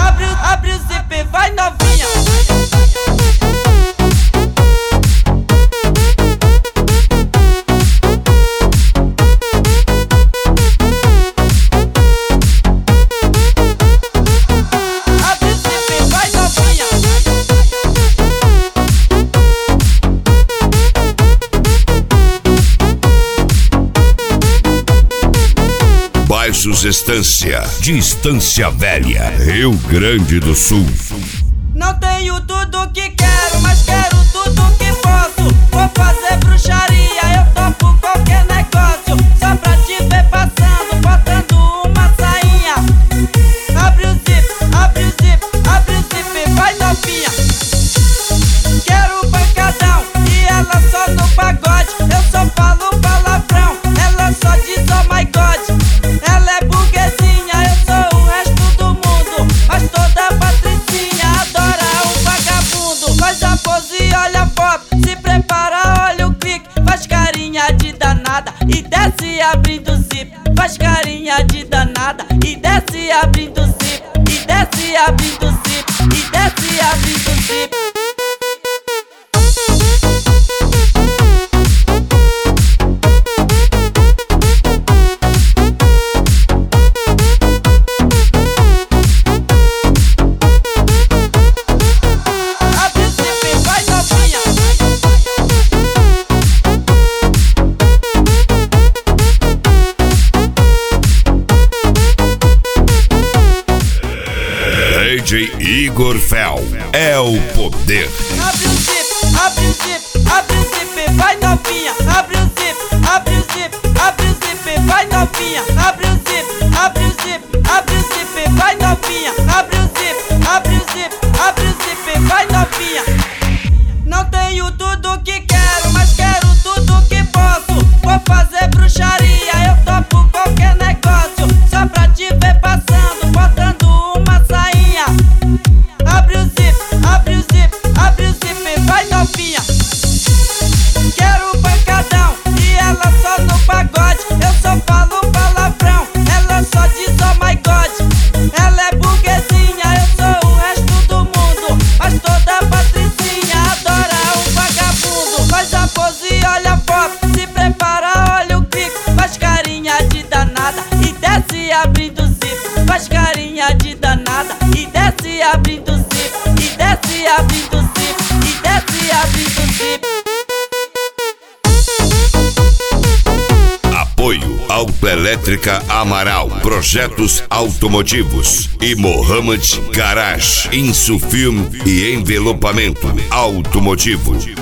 Abre o zip, vai novinha. Baixos Estância, de Estância Velha, Rio Grande do Sul. Não tenho tudo que quero, mas quero tudo que posso. Vou fazer bruxaria, eu topo qualquer negócio. Só pra te ver passando, botando uma sainha. Abre o zip, abre o zip, abre o zip, vai novinha. Quero pancadão e ela só no pagode. Eu só falo palavrão, ela só diz oh my god. Ela é burguesinha, eu sou o resto do mundo. Mas toda patricinha adora um vagabundo. Faz a pose e olha a foto, se prepara, olha o clique. Faz carinha de danada e desce abrindo o zip. Faz carinha de danada e desce abrindo o zip. E desce abrindo o zip, e desce abrindo o zip. DJ Igor Fel é o poder. Abre o zip, abre o zip, abre o zip, vai novinha. Abre o zip, abre o zip, abre o zip, vai novinha. Abre o zip, abre o zip, abre o zip, vai novinha. Abre o zip, abre o zip, abre o zip, vai novinha. Não tenho tudo que quero, mas quero tudo que posso. Vou fazer bruxaria, eu topo qualquer negócio. Só pra te ver passando, botando uma sainha. Abre o zip, abre o zip, abre o zip, vai novinha. Quero pancadão e ela só no pagode. Eu só falo palavrão, ela só diz oh my god. Ela é burguesinha, eu sou o resto do mundo. Mas toda patricinha adora um vagabundo. Faz a pose e olha a foto, se prepara, olha o clique. Faz carinha de danada e desce abrindo o zip. Faz carinha de danada e desce abrindo o zip. E desce abrindo o zip, e desce abrindo o zip. Apoio Autoelétrica Amaral, Projetos Automotivos e Mohammed Garage, Insufilme e Envelopamento Automotivo.